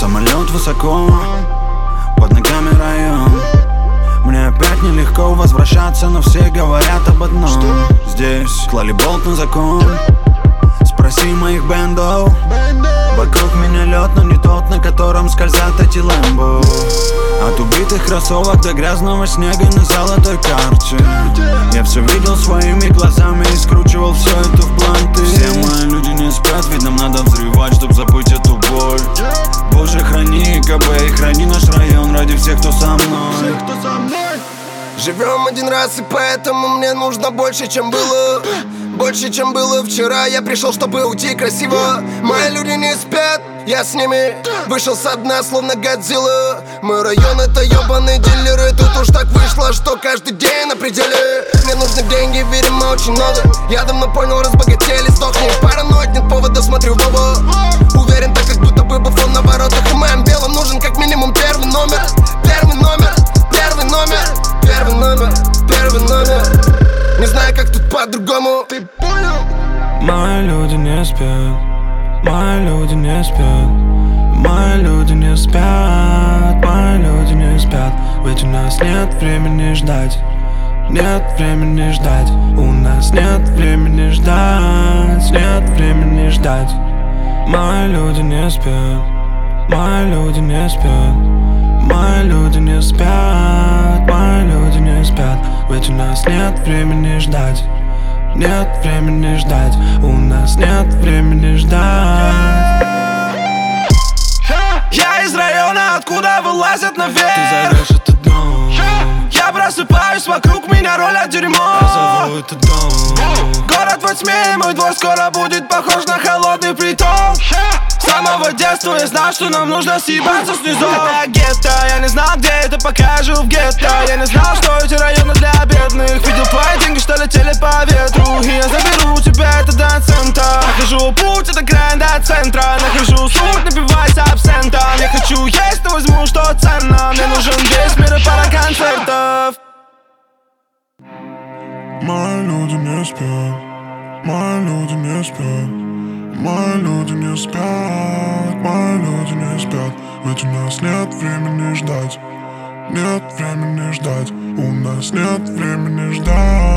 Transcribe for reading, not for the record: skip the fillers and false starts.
Самолет высоко, под ногами район. Мне опять нелегко возвращаться, но все говорят об одном. Здесь клали болт на закон. Спроси моих бендов. Вокруг меня лед, но не тот, на котором скользят эти лэмбо. От убитых кроссовок до грязного снега на золотой карте. Я все видел своими глазами и скручивал все это в бланты. Все мои люди не спят, ведь нам надо взрывать, чтоб забыть эту боль. Боже, храни КБ и храни наш район ради всех, кто со мной. Живем один раз, и поэтому мне нужно больше, чем было. Больше, чем было вчера. Я пришел, чтобы уйти красиво. Мои люди не спят, я с ними вышел со дна, словно Годзилла. Мой район — это ебаные дилеры. Тут уж так вышло, что каждый день на пределе. Мне нужны деньги, видимо, очень много. Я давно понял, разбогатели, сдохни. Параноид, нет повода, смотрю в оба. Уверен, так как будто бы Буфон на воротах. И моим белым нужен как минимум первый номер. Первый номер, первый номер, первый номер, первый номер. Не знаю, как тут по-другому. Ты понял? Мои люди не спят, мои люди не спят, мои люди не спят, мои люди не спят. Ведь у нас нет времени ждать, нет времени ждать. У нас нет времени ждать, нет времени ждать. Мои люди не спят, мои люди не спят, мои люди не спят, мои люди не спят. Ведь у нас нет времени ждать, нет времени ждать. У нас нет времени ждать. Я из района, откуда вылазят наверх. Ты зовешь этот дом. Я просыпаюсь, вокруг меня ролят дерьмо. Я зову этот дом. Город во тьме, мой двор скоро будет похож на холодный притон. С самого детства я знал, что нам нужно съебаться снизу. Это гетто, я не знал, где это, покажу в гетто. Я не знал, что эти районы для бедных. Видел твои деньги, что летели по ветру. И я заберу тебя это до центра. Нахожу путь от окраин до центра. Нахожу суть, напиваясь абсентом. Я хочу есть, но возьму, что ценно. Мне нужен весь мир и пара концертов. Мои люди не спят, мои люди не спят, мои люди не спят, мои люди не спят. Ведь у нас нет времени ждать, нет времени ждать. У нас нет времени ждать.